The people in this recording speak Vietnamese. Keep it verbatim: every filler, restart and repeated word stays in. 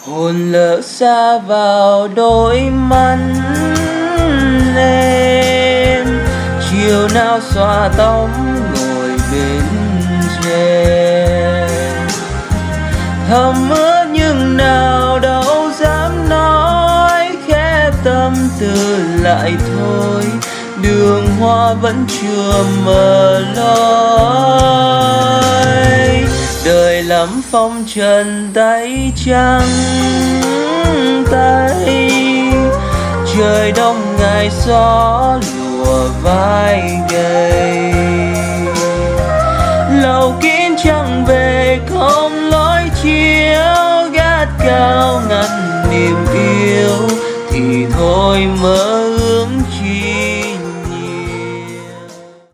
hồn lỡ xa vào đôi mắt em, chiều nào xõa tóc ngồi bên rèm, thầm ước nhưng nào đâu dám nói, khẽ tâm tư lại thôi, đường hoa vẫn chưa mở lối. Đời lắm phong trần tay trắng tay, trời đông ngày gió lùa vai gầy, lầu kín chẳng về không lối chiếu, gác cao ngăn niềm yêu thì thôi mới